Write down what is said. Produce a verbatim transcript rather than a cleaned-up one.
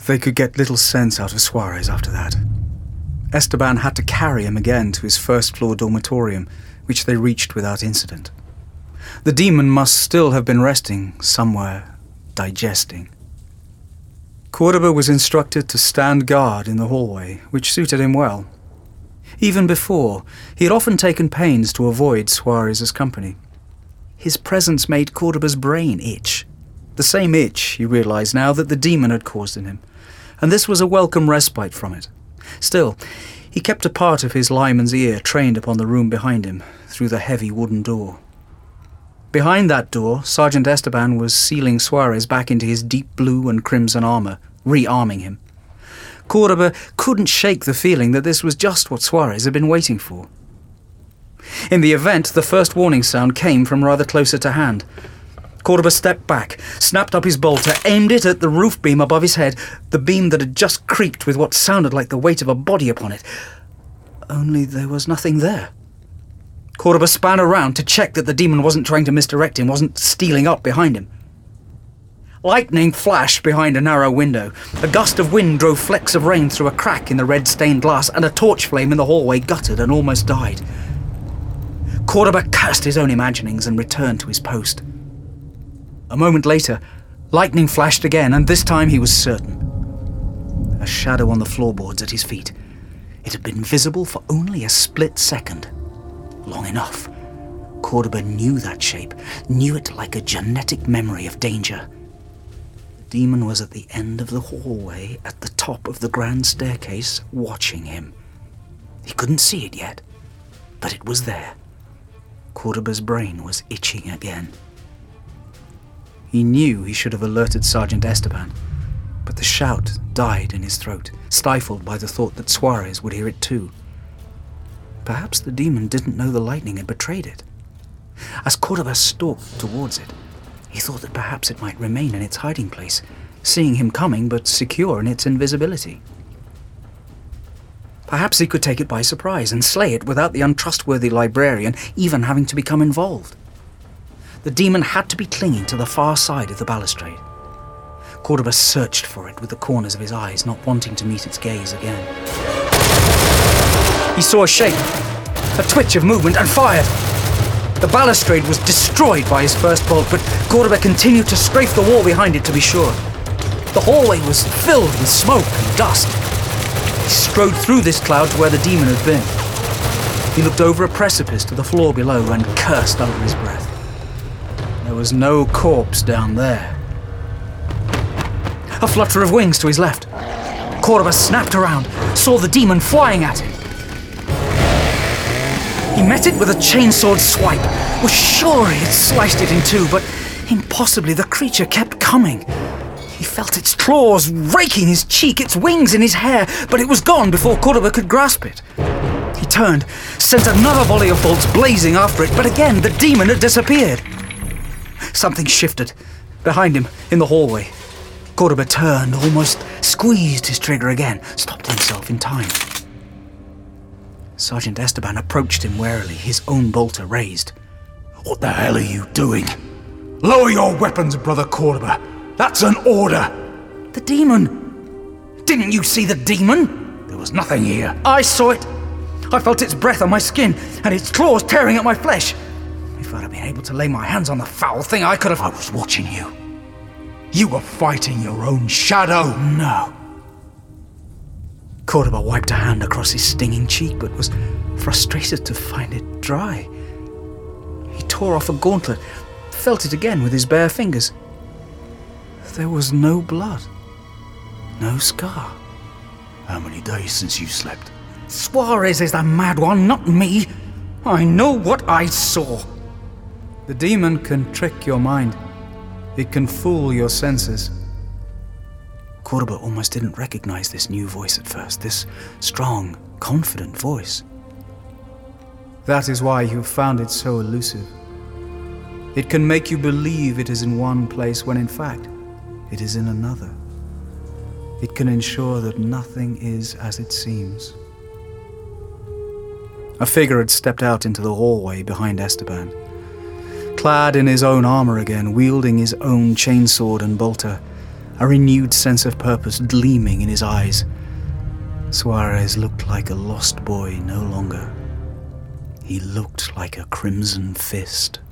They could get little sense out of Suarez after that. Esteban had to carry him again to his first-floor dormitorium, which they reached without incident. The demon must still have been resting somewhere, digesting. Cordoba was instructed to stand guard in the hallway, which suited him well. Even before, he had often taken pains to avoid Suarez's company. His presence made Cordoba's brain itch. The same itch, he realized now, that the demon had caused in him, and this was a welcome respite from it. Still, he kept a part of his lineman's ear trained upon the room behind him, through the heavy wooden door. Behind that door, Sergeant Esteban was sealing Suarez back into his deep blue and crimson armour, rearming him. Cordoba couldn't shake the feeling that this was just what Suarez had been waiting for. In the event, the first warning sound came from rather closer to hand. Cordoba stepped back, snapped up his bolter, aimed it at the roof beam above his head, the beam that had just creaked with what sounded like the weight of a body upon it. Only there was nothing there. Cordoba span around to check that the demon wasn't trying to misdirect him, wasn't stealing up behind him. Lightning flashed behind a narrow window. A gust of wind drove flecks of rain through a crack in the red-stained glass, and a torch flame in the hallway guttered and almost died. Cordoba cursed his own imaginings and returned to his post. A moment later, lightning flashed again, and this time he was certain. A shadow on the floorboards at his feet. It had been visible for only a split second. Long enough. Cordoba knew that shape, knew it like a genetic memory of danger. The demon was at the end of the hallway, at the top of the grand staircase, watching him. He couldn't see it yet, but it was there. Cordoba's brain was itching again. He knew he should have alerted Sergeant Esteban, but the shout died in his throat, stifled by the thought that Suarez would hear it too. Perhaps the demon didn't know the lightning had betrayed it. As Cordoba stalked towards it, he thought that perhaps it might remain in its hiding place, seeing him coming but secure in its invisibility. Perhaps he could take it by surprise and slay it without the untrustworthy librarian even having to become involved. The demon had to be clinging to the far side of the balustrade. Cordoba searched for it with the corners of his eyes, not wanting to meet its gaze again. He saw a shape, a twitch of movement, and fired. The balustrade was destroyed by his first bolt, but Cordoba continued to strafe the wall behind it to be sure. The hallway was filled with smoke and dust. He strode through this cloud to where the demon had been. He looked over a precipice to the floor below and cursed under his breath. There was no corpse down there. A flutter of wings to his left. Cordoba snapped around, saw the demon flying at him. He met it with a chainsword swipe, was sure he had sliced it in two, but impossibly the creature kept coming. He felt its claws raking his cheek, its wings in his hair, but it was gone before Cordoba could grasp it. He turned, sent another volley of bolts blazing after it, but again the demon had disappeared. Something shifted behind him in the hallway. Cordoba turned, almost squeezed his trigger again, stopped himself in time. Sergeant Esteban approached him warily, his own bolter raised. What the hell are you doing? Lower your weapons, Brother Cordoba. That's an order. The demon. Didn't you see the demon? There was nothing here. I saw it. I felt its breath on my skin and its claws tearing at my flesh. If I'd have been able to lay my hands on the foul thing, I could have... I was watching you. You were fighting your own shadow. No. Cordoba wiped a hand across his stinging cheek, but was frustrated to find it dry. He tore off a gauntlet, felt it again with his bare fingers. There was no blood, no scar. How many days since you slept? Suarez is the mad one, not me. I know what I saw. The demon can trick your mind. It can fool your senses. Cordoba almost didn't recognize this new voice at first, this strong, confident voice. That is why you found it so elusive. It can make you believe it is in one place when in fact it is in another. It can ensure that nothing is as it seems. A figure had stepped out into the hallway behind Esteban. Clad in his own armor again, wielding his own chainsword and bolter, a renewed sense of purpose gleaming in his eyes. Suarez looked like a lost boy no longer. He looked like a crimson fist.